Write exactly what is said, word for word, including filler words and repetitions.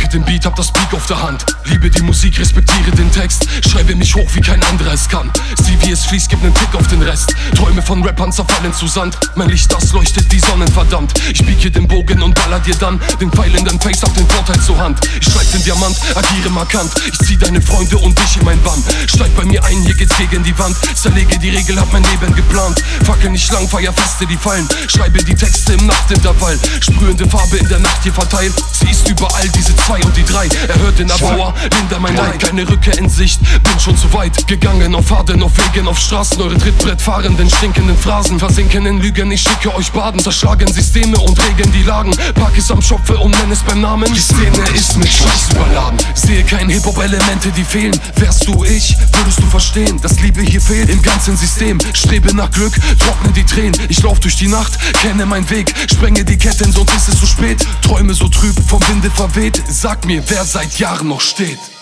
Packe den Beat, hab das Peak auf der Hand. Liebe die Musik, respektiere den Text. Schreibe mich hoch, wie kein anderer es kann. Sieh, wie es fließt, gib nen Tick auf den Rest. Träume von Rappern zerfallen zu Sand. Mein Licht, das leuchtet wie Sonnen, verdammt. Ich biege den Bogen und baller dir dann den Pfeil in dein Face, auf den Vorteil zur Hand. Ich schreib den Diamant, agiere markant. Ich zieh deine Freunde und dich in mein Bann. Steig bei mir ein, hier geht's gegen die Wand. Zerlege die Regel, hab mein Leben geplant. Fackel nicht lang, Feuerfeste, die fallen. Schreibe die Texte im Nachtintervall. Sprühende Farbe in der Nacht hier verteilt. Sie ist überall, diese zwei und die drei. Er hört den Erbauer, Linder mein Leid. Keine Rückkehr in Sicht, bin schon zu weit gegangen. Auf Faden, auf Wegen, auf Straßen. Eure Trittbrettfahrenden, stinkenden Phrasen versinken in Lügen, ich schicke euch baden. Zerschlagen Systeme und regeln die Lagen. Pack es am Schopfe und nenn es beim Namen. Die Szene ist mit Scheiß überladen. Sehe kein Hip-Hop-Elemente, die fehlen. Wärst du ich, würdest du verstehen, dass Liebe hier fehlt im ganzen System. Strebe nach Glück, trockne die Tränen. Ich lauf durch die Nacht, kenne meinen Weg. Sprenge die Ketten, sonst ist es zu spät. Träume so trüb, vom Winde verweht. Sag mir, wer seit Jahren noch steht.